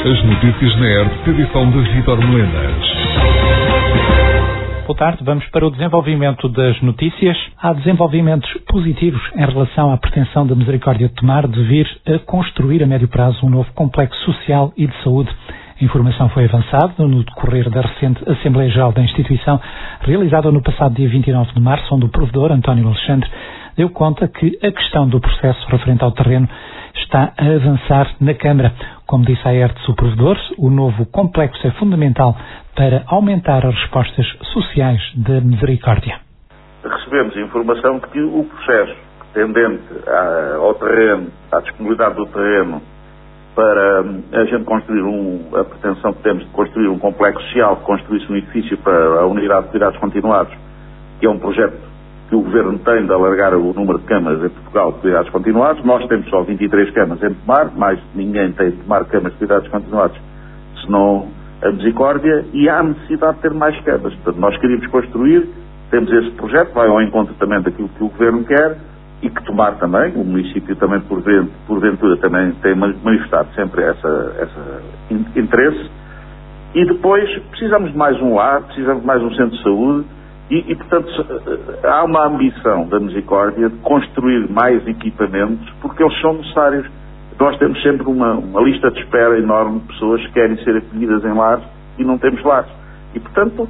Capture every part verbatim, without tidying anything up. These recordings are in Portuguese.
As notícias na E R T, edição de Vítor Melenas. Boa tarde, vamos para o desenvolvimento das notícias. Há desenvolvimentos positivos em relação à pretensão da Misericórdia de Tomar de vir a construir a médio prazo um novo complexo social e de saúde. A informação foi avançada no decorrer da recente Assembleia Geral da instituição, realizada no passado dia vinte e nove de março, onde o provedor, António Alexandre, deu conta que a questão do processo referente ao terreno está a avançar na Câmara. Como disse a E R T S o provedor, o novo complexo é fundamental para aumentar as respostas sociais da Misericórdia. Recebemos informação de que o processo tendente ao terreno, à disponibilidade do terreno, para a gente construir um, a pretensão que temos de construir um complexo social, que construísse um edifício para a Unidade de Cuidados Continuados, que é um projeto que o Governo tem de alargar o número de camas em Portugal de cuidados continuados. Nós temos só vinte e três camas em Tomar, mais ninguém tem de tomar camas de cuidados continuados, senão a Misericórdia, e há necessidade de ter mais camas. Portanto, nós queríamos construir, temos esse projeto, vai ao encontro também daquilo que o Governo quer, e que Tomar também, o município também, por porventura, também tem manifestado sempre essa, essa interesse. E depois precisamos de mais um lar, precisamos de mais um centro de saúde, e, e portanto há uma ambição da Misericórdia de construir mais equipamentos, porque eles são necessários. Nós temos sempre uma, uma lista de espera enorme de pessoas que querem ser acolhidas em lares e não temos lares. E portanto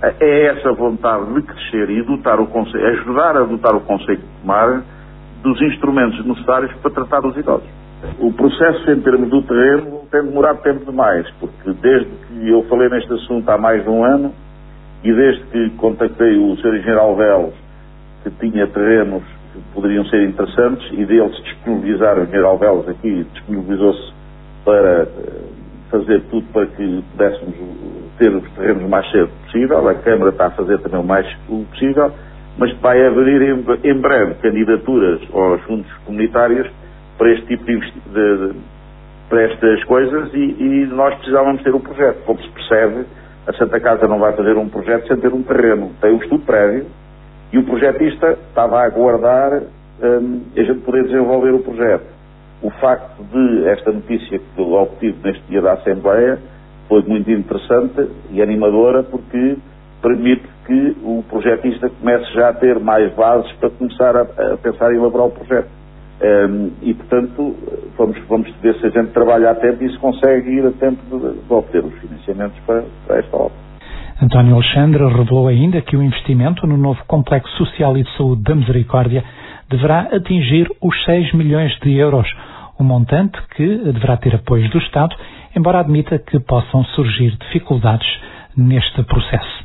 é essa vontade de crescer e dotar o Conselho, ajudar a dotar o Conselho de Tomar dos instrumentos necessários para tratar dos idosos. O processo em termos do terreno tem demorado tempo demais, porque desde que eu falei neste assunto há mais de um ano, e desde que contactei o senhor Engenheiro Alvelos, que tinha terrenos que poderiam ser interessantes, e dele se disponibilizar, o Engenheiro Alvelos aqui disponibilizou-se para fazer tudo para que pudéssemos ter os terrenos o mais cedo possível. A Câmara está a fazer também o mais possível, mas vai haver em, em breve candidaturas aos fundos comunitários para este tipo de, de, de para estas coisas, e, e nós precisávamos ter um projeto. Como se percebe, a Santa Casa não vai fazer um projeto sem ter um terreno. Tem um estudo prévio e o projetista estava a aguardar um, a gente poder desenvolver o projeto. O facto de esta notícia que eu obtive neste dia da Assembleia foi muito interessante e animadora, porque permite que o projetista comece já a ter mais bases para começar a, a pensar em elaborar o projeto. Um, e, portanto, vamos, vamos ver se a gente trabalha a tempo e se consegue ir a tempo de, de obter os financiamentos para, para esta obra. António Alexandre revelou ainda que o investimento no novo Complexo Social e de Saúde da Misericórdia deverá atingir os seis milhões de euros, um montante que deverá ter apoio do Estado, embora admita que possam surgir dificuldades neste processo.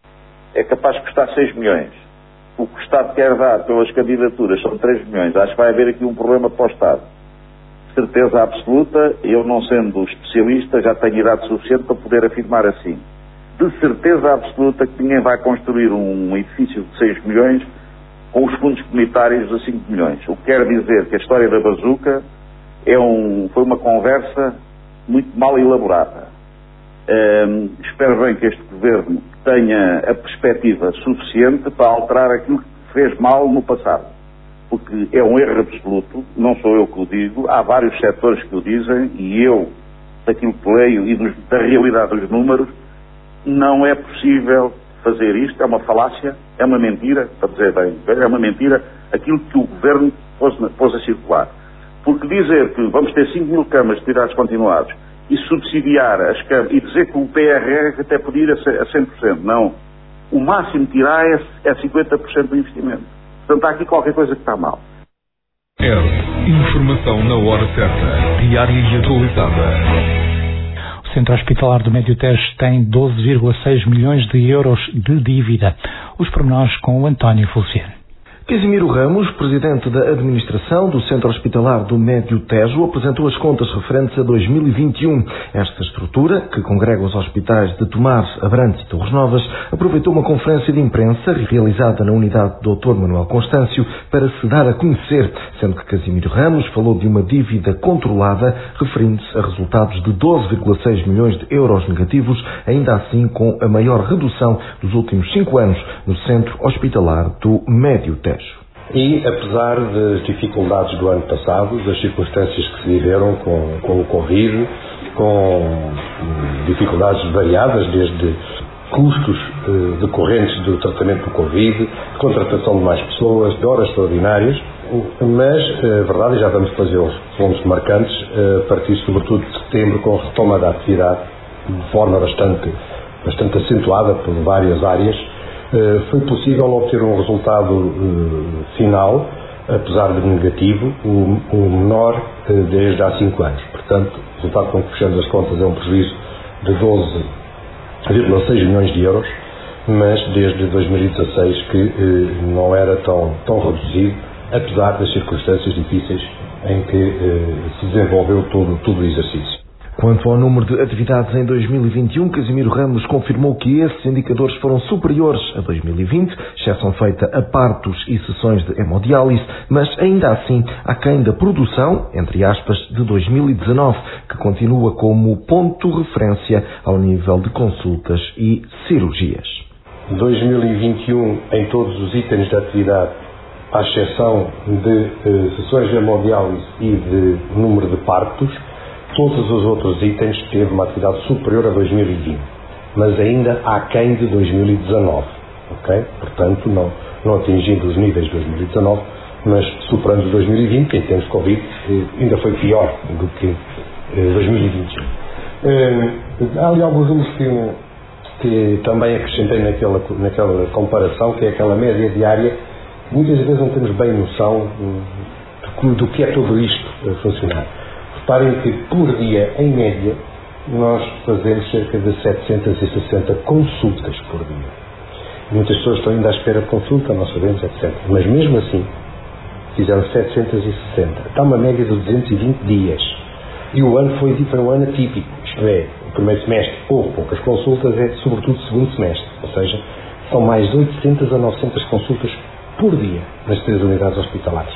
É capaz de custar seis milhões. O que o Estado quer dar pelas candidaturas são três milhões. Acho que vai haver aqui um problema para o Estado. Certeza absoluta, eu não sendo especialista, já tenho idade suficiente para poder afirmar assim. De certeza absoluta que ninguém vai construir um edifício de seis milhões com os fundos comunitários a cinco milhões. O que quer dizer que a história da bazuca é um, foi uma conversa muito mal elaborada. Um, espero bem que este Governo tenha a perspectiva suficiente para alterar aquilo que fez mal no passado, porque é um erro absoluto, não sou eu que o digo, há vários setores que o dizem, e eu, daquilo que leio e dos, da realidade dos números, não é possível fazer isto, é uma falácia, é uma mentira, para dizer bem, é uma mentira aquilo que o Governo pôs, pôs a circular. Porque dizer que vamos ter cinco mil camas de cuidados continuados e subsidiar as camas, e dizer que o P R R até pode ir a cem por cento, não. O máximo tirar é, é cinquenta por cento do investimento. Portanto, há aqui qualquer coisa que está mal. E R T, informação na hora certa, diária e atualizada. O Centro Hospitalar do Médio Tejo tem doze vírgula seis milhões de euros de dívida. Os pormenores com o António Fulciano. Casimiro Ramos, presidente da administração do Centro Hospitalar do Médio Tejo, apresentou as contas referentes a dois mil e vinte e um. Esta estrutura, que congrega os hospitais de Tomar, Abrantes e Torres Novas, aproveitou uma conferência de imprensa realizada na unidade doutor Manuel Constâncio para se dar a conhecer, sendo que Casimiro Ramos falou de uma dívida controlada, referindo-se a resultados de doze vírgula seis milhões de euros negativos, ainda assim com a maior redução dos últimos cinco anos no Centro Hospitalar do Médio Tejo. E, apesar das dificuldades do ano passado, das circunstâncias que se viveram com, com o Covid, com dificuldades variadas, desde custos eh, decorrentes do tratamento do Covid, de contratação de mais pessoas, de horas extraordinárias, mas a eh, verdade, e já vamos fazer os pontos marcantes, eh, a partir sobretudo de setembro, com a retoma da atividade, de forma bastante, bastante acentuada por várias áreas, eh, foi possível obter um resultado eh, final, apesar de negativo, o, o menor eh, desde há cinco anos. Portanto, o resultado com que fechamos as contas é um prejuízo de doze vírgula seis milhões de euros, mas desde dois mil e dezasseis que eh, não era tão, tão reduzido, apesar das circunstâncias difíceis em que eh, se desenvolveu todo, todo o exercício. Quanto ao número de atividades em dois mil e vinte e um, Casimiro Ramos confirmou que esses indicadores foram superiores a dois mil e vinte, exceção feita a partos e sessões de hemodiálise, mas ainda assim aquém da produção, entre aspas, de dois mil e dezanove, que continua como ponto de referência ao nível de consultas e cirurgias. dois mil e vinte e um, em todos os itens de atividade, à exceção de eh, sessões de hemodiálise e de número de partos, todos os outros itens teve uma atividade superior a dois mil e vinte, mas ainda aquém de dois mil e dezanove, ok? Portanto, não, não atingindo os níveis de dois mil e dezanove, mas superando dois mil e vinte, que em termos de Covid ainda foi pior do que eh, dois mil e vinte e um. Eh, há ali alguns números que, que também acrescentei naquela, naquela comparação, que é aquela média diária. Muitas vezes não temos bem noção do, do que é tudo isto a funcionar. Reparem que, por dia, em média, nós fazemos cerca de setecentas e sessenta consultas por dia. Muitas pessoas estão ainda à espera de consulta, nós sabemos, etcétera. Mas, mesmo assim, fizeram setecentas e sessenta. Está uma média de duzentos e vinte dias. E o ano foi, foi um ano atípico. Isto é, o primeiro semestre houve poucas consultas, é sobretudo o segundo semestre. Ou seja, são mais de oitocentas a novecentas consultas por dia nas três unidades hospitalares.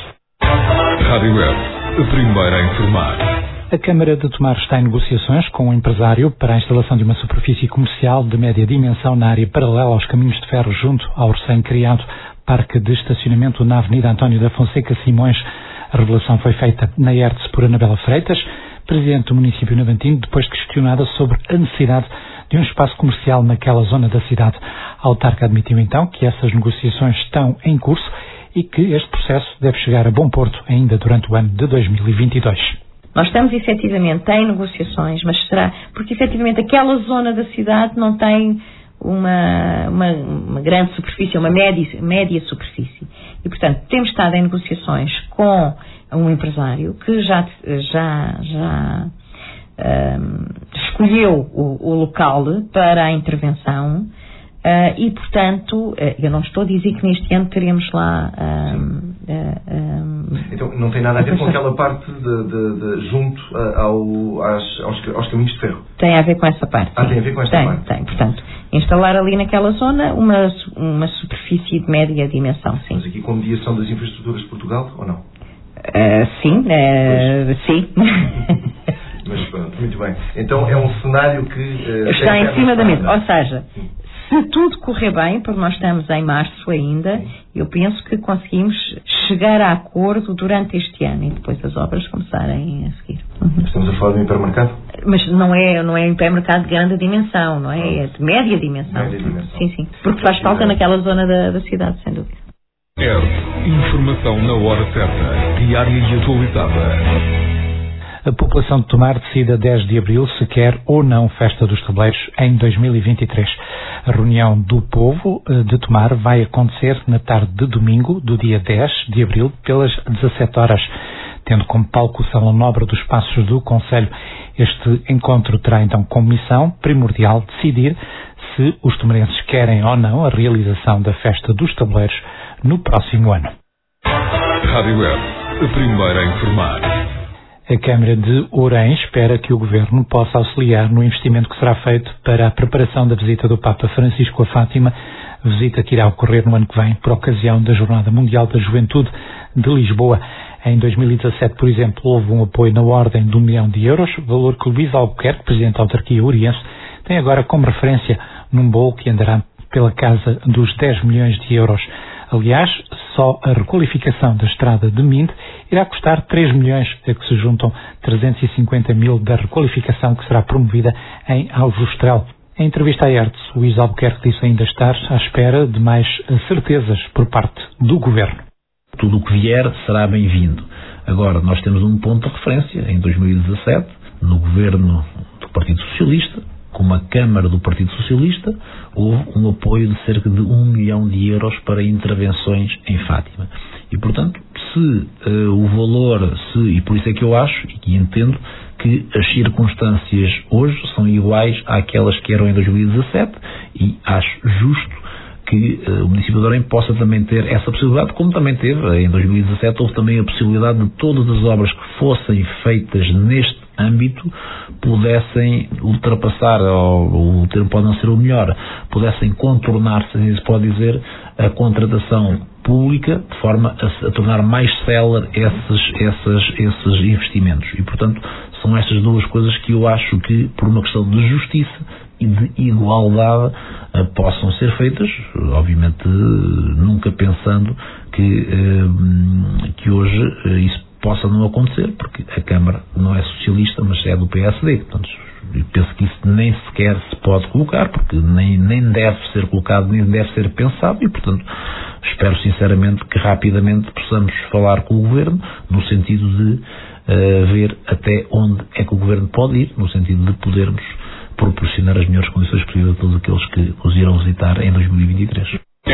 Rádio Web, a primeira a informar. A Câmara de Tomar está em negociações com um empresário para a instalação de uma superfície comercial de média dimensão na área paralela aos caminhos de ferro junto ao recém-criado Parque de Estacionamento na Avenida António da Fonseca Simões. A revelação foi feita na E R T S por Anabela Freitas, presidente do município navantino, depois de questionada sobre a necessidade de um espaço comercial naquela zona da cidade. A autarca admitiu então que essas negociações estão em curso e que este processo deve chegar a bom porto ainda durante o ano de dois mil e vinte e dois. Nós estamos efetivamente em negociações, mas será porque efetivamente aquela zona da cidade não tem uma, uma, uma grande superfície, uma média, média superfície. E, portanto, temos estado em negociações com um empresário que já, já, já um, escolheu o, o local para a intervenção. Uh, e, portanto, uh, eu não estou a dizer que neste ano teremos lá... Um, uh, um, então, não tem nada a ver com aquela parte de, de, de, junto ao, às, aos, aos caminhos de ferro? Tem a ver com essa parte. Ah, sim. Tem a ver com esta tem, parte? Tem, portanto, instalar ali naquela zona uma, uma superfície de média dimensão, sim. Mas aqui com mediação das infraestruturas de Portugal, ou não? Uh, sim, uh, sim. Mas pronto, muito bem. Então é um cenário que... Uh, está em cima da mesa, ou seja... Se tudo correr bem, porque nós estamos em março ainda, sim, eu penso que conseguimos chegar a acordo durante este ano e depois as obras começarem a seguir. Uhum. Estamos a falar de um hipermercado? Mas não é, não é um hipermercado de grande dimensão, não é? Não. É de média dimensão. Média dimensão. Sim, sim. Porque faz falta naquela zona da, da cidade, sem dúvida. R. Informação na hora certa, diária e atualizada. A população de Tomar decide a dez de abril se quer ou não Festa dos Tabuleiros em dois mil e vinte e três. A reunião do povo de Tomar vai acontecer na tarde de domingo, do dia dez de abril, pelas dezassete horas, tendo como palco o Salão Nobre dos Passos do Concelho. Este encontro terá então como missão primordial decidir se os tomarenses querem ou não a realização da Festa dos Tabuleiros no próximo ano. Rádio Web, a primeira a informar. A Câmara de Ourém espera que o Governo possa auxiliar no investimento que será feito para a preparação da visita do Papa Francisco a Fátima, visita que irá ocorrer no ano que vem por ocasião da Jornada Mundial da Juventude de Lisboa. Em dois mil e dezassete, por exemplo, houve um apoio na ordem de um milhão de euros, valor que Luís Albuquerque, Presidente da Autarquia Ouriense, tem agora como referência num bolo que andará pela casa dos dez milhões de euros. Aliás, só a requalificação da estrada de Minde irá custar três milhões, a que se juntam trezentos e cinquenta mil da requalificação que será promovida em Aljustrel. Em entrevista à Hertz, Luís Albuquerque disse ainda estar à espera de mais certezas por parte do Governo. Tudo o que vier será bem-vindo. Agora, nós temos um ponto de referência. Em dois mil e dezassete, no Governo do Partido Socialista, com uma Câmara do Partido Socialista, houve um apoio de cerca de um milhão de euros para intervenções em Fátima. E, portanto, se uh, o valor, se, e por isso é que eu acho e entendo que as circunstâncias hoje são iguais àquelas que eram em dois mil e dezassete, e acho justo que uh, o município de Orem possa também ter essa possibilidade, como também teve em dois mil e dezassete, houve também a possibilidade de todas as obras que fossem feitas neste âmbito pudessem ultrapassar, ou o termo pode não ser o melhor, pudessem contornar, se se pode dizer, a contratação pública, de forma a, a tornar mais célere esses, esses, esses investimentos. E, portanto, são estas duas coisas que eu acho que, por uma questão de justiça e de igualdade, uh, possam ser feitas, obviamente uh, nunca pensando que, uh, que hoje uh, isso possa não acontecer, porque a Câmara não é socialista, mas é do P S D. Portanto, eu penso que isso nem sequer se pode colocar, porque nem, nem deve ser colocado, nem deve ser pensado, e, portanto, espero sinceramente que rapidamente possamos falar com o Governo, no sentido de uh, ver até onde é que o Governo pode ir, no sentido de podermos proporcionar as melhores condições possíveis a todos aqueles que os irão visitar em dois mil e vinte e três.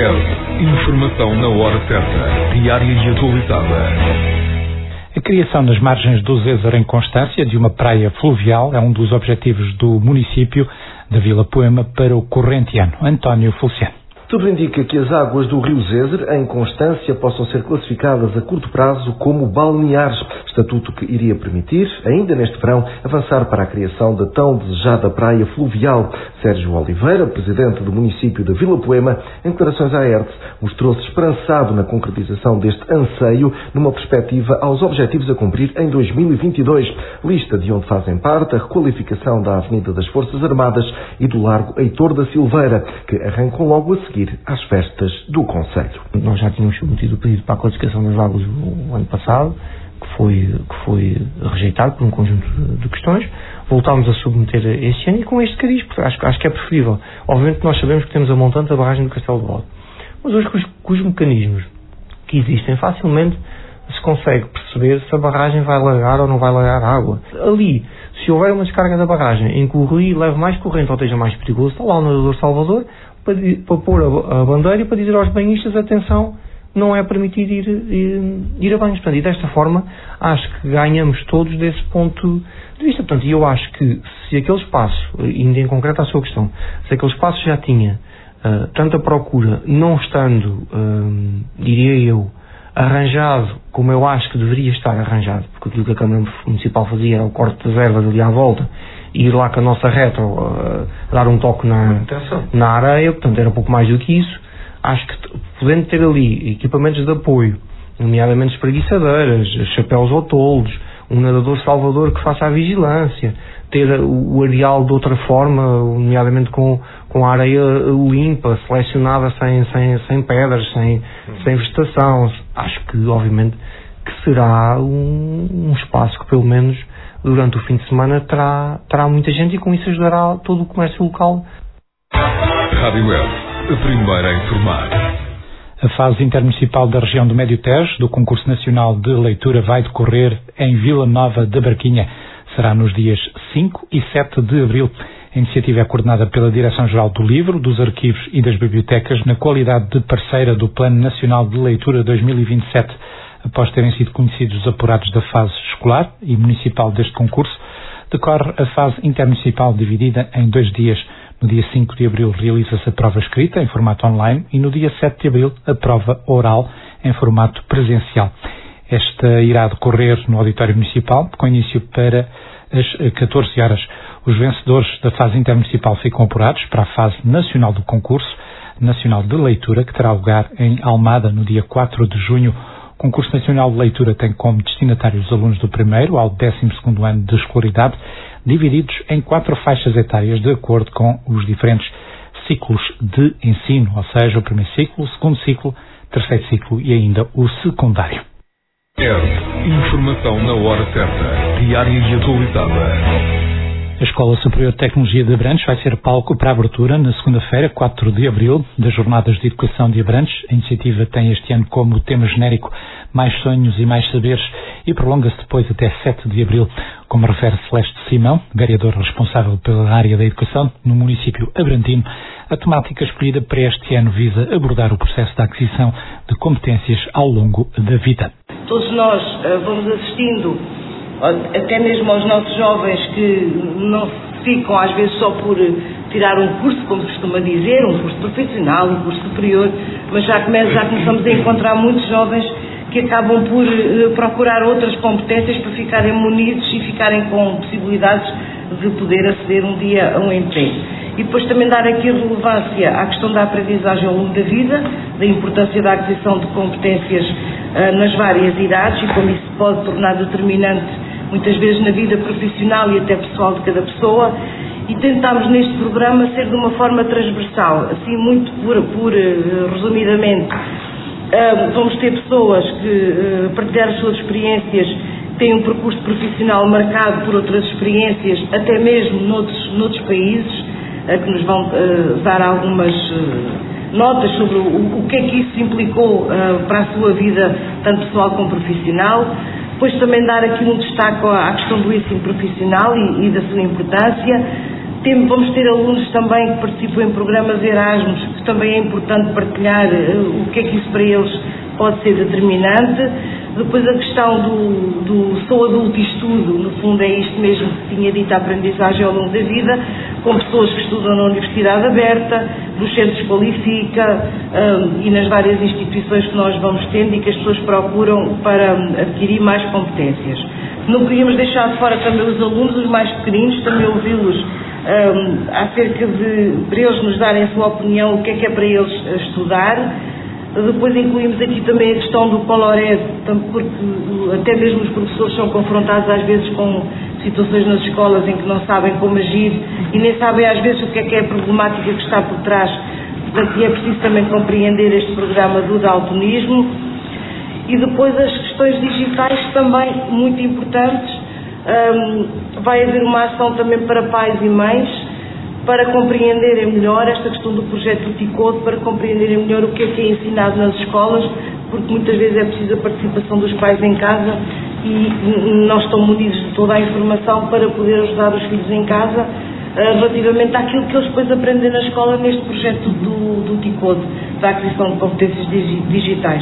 É informação na hora certa, diária e atualizada. A criação nas margens do Zézer em Constância de uma praia fluvial é um dos objetivos do município da Vila Poema para o corrente ano. António Feliciano. Tudo indica que as águas do rio Zézer, em Constância, possam ser classificadas a curto prazo como balneares, estatuto que iria permitir, ainda neste verão, avançar para a criação da tão desejada praia fluvial. Sérgio Oliveira, presidente do município da Vila Poema, em declarações à Hertz, mostrou-se esperançado na concretização deste anseio, numa perspectiva aos objetivos a cumprir em dois mil e vinte e dois, lista de onde fazem parte a requalificação da Avenida das Forças Armadas e do Largo Heitor da Silveira, que arrancam logo a seguir às festas do Conselho. Nós já tínhamos submetido o pedido para a classificação das águas no ano passado, que foi, que foi rejeitado por um conjunto de questões. Voltámos a submeter este ano e com este cariz, porque acho, acho que é preferível. Obviamente que nós sabemos que temos a montante da barragem do Castelo de Bode, mas hoje com os, com os mecanismos que existem, facilmente se consegue perceber se a barragem vai largar ou não vai largar água. Ali, se houver uma descarga da barragem em que o rio leve mais corrente ou esteja mais perigoso, está lá o nadador Salvador para, para pôr a, a bandeira e para dizer aos banhistas, atenção, não é permitido ir, ir, ir a banhos. Portanto, e desta forma, acho que ganhamos todos desse ponto de vista. Portanto, e eu acho que se aquele espaço, indo em concreto à sua questão, se aquele espaço já tinha uh, tanta procura, não estando, uh, diria eu, arranjado como eu acho que deveria estar arranjado, porque aquilo que a Câmara Municipal fazia era o corte das ervas ali à volta e ir lá com a nossa reta uh, dar um toque na, na areia, portanto era pouco mais do que isso. Acho que podendo ter ali equipamentos de apoio, nomeadamente espreguiçadeiras, chapéus ou toldos, um nadador salvador que faça a vigilância, ter o areal de outra forma, nomeadamente com, com a areia limpa, selecionada, sem, sem, sem pedras, sem, sem vegetação. Acho que, obviamente, que será um, um espaço que, pelo menos, durante o fim de semana, terá, terá muita gente e, com isso, ajudará todo o comércio local. Rádio Web, a primeira a informar. A fase intermunicipal da região do Médio Tejo, do Concurso Nacional de Leitura, vai decorrer em Vila Nova da Barquinha. Será nos dias cinco e sete de abril. A iniciativa é coordenada pela Direção-Geral do Livro, dos Arquivos e das Bibliotecas, na qualidade de parceira do Plano Nacional de Leitura dois mil e vinte e sete. Após terem sido conhecidos os apurados da fase escolar e municipal deste concurso, decorre a fase intermunicipal dividida em dois dias. No dia cinco de abril realiza-se a prova escrita em formato online e no dia sete de abril a prova oral em formato presencial. Esta irá decorrer no Auditório Municipal, com início para as catorze horas. Os vencedores da fase intermunicipal ficam apurados para a fase nacional do concurso nacional de leitura, que terá lugar em Almada no dia quatro de junho. O concurso nacional de leitura tem como destinatários os alunos do primeiro ao décimo segundo ano de escolaridade, divididos em quatro faixas etárias de acordo com os diferentes ciclos de ensino, ou seja, o primeiro ciclo, o segundo ciclo, terceiro ciclo e ainda o secundário. R. Informação na hora certa, diária e atualizada. A Escola Superior de Tecnologia de Abrantes vai ser palco para a abertura na segunda-feira, quatro de abril, das Jornadas de Educação de Abrantes. A iniciativa tem este ano como tema genérico Mais Sonhos e Mais Saberes e prolonga-se depois até sete de abril, como refere Celeste Simão, vereadora responsável pela área da educação no município abrantino. A temática escolhida para este ano visa abordar o processo de aquisição de competências ao longo da vida. Todos nós uh, vamos assistindo, até mesmo aos nossos jovens que não ficam às vezes só por tirar um curso, como se costuma dizer, um curso profissional, um curso superior, mas já, come, já começamos a encontrar muitos jovens que acabam por uh, procurar outras competências para ficarem munidos e ficarem com possibilidades de poder aceder um dia a um emprego. E depois também dar aqui relevância à questão da aprendizagem ao longo da vida, da importância da aquisição de competências uh, nas várias idades e como isso pode tornar determinante muitas vezes na vida profissional e até pessoal de cada pessoa, e tentámos neste programa ser de uma forma transversal, assim muito por, por uh, resumidamente, uh, vamos ter pessoas que uh, partilhar as suas experiências, têm um percurso profissional marcado por outras experiências, até mesmo noutros, noutros países, uh, que nos vão uh, dar algumas uh, notas sobre o, o que é que isso implicou uh, para a sua vida, tanto pessoal como profissional. Depois também dar aqui um destaque à questão do ensino profissional e, e da sua importância. Tem, vamos ter alunos também que participam em programas Erasmus, que também é importante partilhar uh, o que é que isso para eles pode ser determinante. Depois a questão do, do sou adulto e estudo, no fundo é isto mesmo que tinha dito, a aprendizagem ao longo da vida, com pessoas que estudam na Universidade Aberta, nos centros Qualifica um, e nas várias instituições que nós vamos tendo e que as pessoas procuram para adquirir mais competências. Não queríamos deixar de fora também os alunos, os mais pequeninos, também ouvi-los um, acerca de, para eles nos darem a sua opinião, o que é que é para eles estudar. Depois incluímos aqui também a questão do Colorado, porque até mesmo os professores são confrontados às vezes com situações nas escolas em que não sabem como agir e nem sabem às vezes o que é que é a problemática que está por trás. Portanto, é preciso também compreender este programa do daltonismo. E depois as questões digitais também muito importantes. Um, vai haver uma ação também para pais e mães, para compreenderem melhor esta questão do projeto do T-Code, para compreenderem melhor o que é que é ensinado nas escolas, porque muitas vezes é preciso a participação dos pais em casa e não estão munidos de toda a informação para poder ajudar os filhos em casa relativamente àquilo que eles depois aprendem na escola neste projeto do, do T-Code, da aquisição de competências digitais.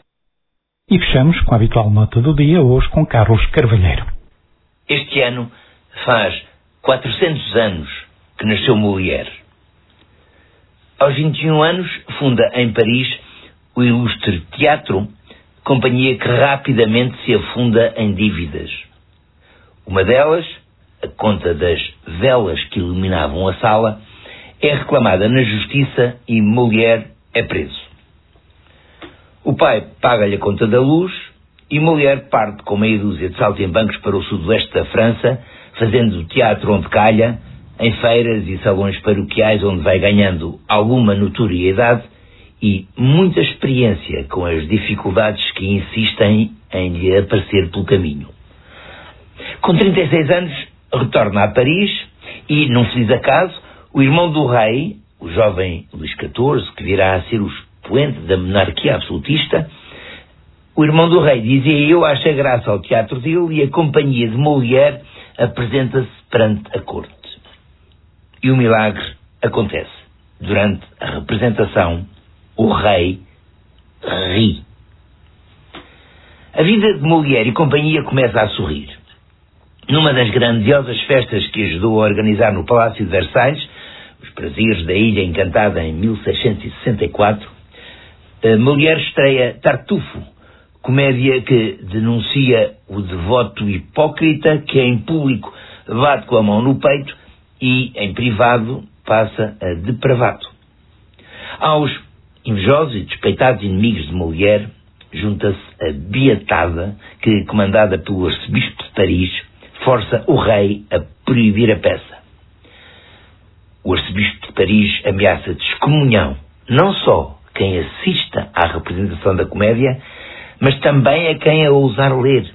E fechamos com a habitual nota do dia, hoje com Carlos Carvalheiro. Este ano faz quatrocentos anos que nasceu Molière. Aos vinte e um anos, funda em Paris o ilustre Teatro, companhia que rapidamente se afunda em dívidas. Uma delas, a conta das velas que iluminavam a sala, é reclamada na justiça e Molière é preso. O pai paga-lhe a conta da luz e Molière parte com meia dúzia de saltimbancos para o sudoeste da França, fazendo teatro onde calha, em feiras e salões paroquiais onde vai ganhando alguma notoriedade e muita experiência com as dificuldades que insistem em lhe aparecer pelo caminho. Com trinta e seis anos, retorna a Paris e, num feliz acaso, o irmão do rei, o jovem Luís catorze, que virá a ser o expoente da monarquia absolutista, o irmão do rei, dizia eu, acha graça ao teatro dele e a companhia de Molière apresenta-se perante a corte. E o milagre acontece. Durante a representação, o rei ri. A vida de Molière e companhia começa a sorrir. Numa das grandiosas festas que ajudou a organizar no Palácio de Versalhes, os prazeres da Ilha Encantada em mil seiscentos e sessenta e quatro, Molière estreia Tartufo, comédia que denuncia o devoto hipócrita que em público bate com a mão no peito e, em privado, passa a depravado. Aos invejosos e despeitados inimigos de Molière, junta-se a Beatada, que, comandada pelo arcebispo de Paris, força o rei a proibir a peça. O arcebispo de Paris ameaça de excomunhão não só quem assista à representação da comédia, mas também a quem a ousar ler.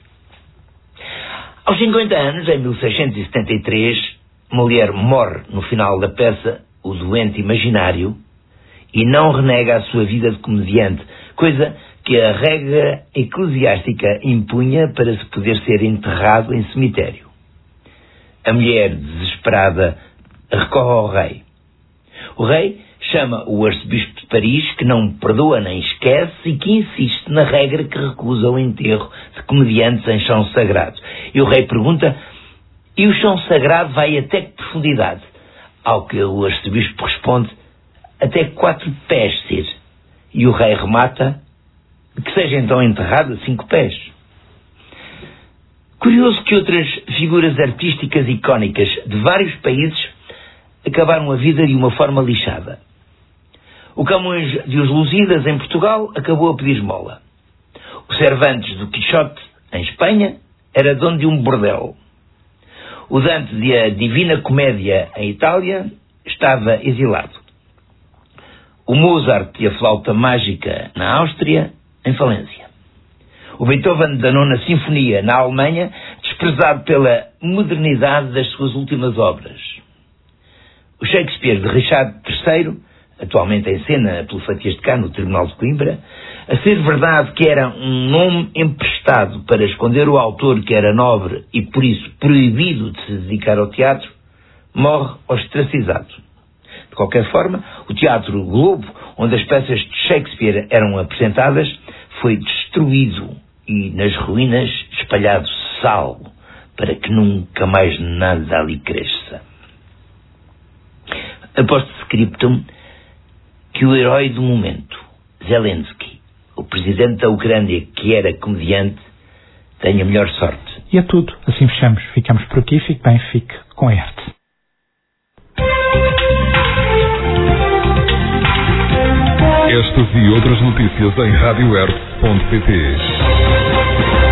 Aos cinquenta anos, em mil seiscentos e setenta e três, Molière morre no final da peça O Doente Imaginário e não renega a sua vida de comediante, coisa que a regra eclesiástica impunha para se poder ser enterrado em cemitério. A mulher, desesperada, recorre ao rei. O rei chama o arcebispo de Paris, que não perdoa nem esquece e que insiste na regra que recusa o enterro de comediantes em chão sagrado. E o rei pergunta: e o chão sagrado vai até que profundidade? Ao que o arcebispo responde: até quatro pés, Sir. E o rei remata: que seja então enterrado a cinco pés. Curioso que outras figuras artísticas icónicas de vários países acabaram a vida de uma forma lixada. O Camões de Os Lusíadas, em Portugal, acabou a pedir esmola. O Cervantes do Quixote, em Espanha, era dono de um bordel. O Dante de A Divina Comédia, em Itália, estava exilado. O Mozart de A Flauta Mágica, na Áustria, em falência. O Beethoven da Nona Sinfonia, na Alemanha, desprezado pela modernidade das suas últimas obras. O Shakespeare de Richard terceiro, atualmente em cena pelo Fatias de Cá, no Tribunal de Coimbra, a ser verdade que era um nome emprestado para esconder o autor que era nobre e por isso proibido de se dedicar ao teatro, morre ostracizado. De qualquer forma, o Teatro Globo, onde as peças de Shakespeare eram apresentadas, foi destruído e nas ruínas espalhado sal para que nunca mais nada ali cresça. Post-scriptum que o herói do momento, Zelensky, o presidente da Ucrânia que era comediante, tenha melhor sorte. E é tudo. Assim fechamos. Ficamos por aqui. Fique bem, fique com a arte. Estas e outras notícias em rádio arte ponto pt.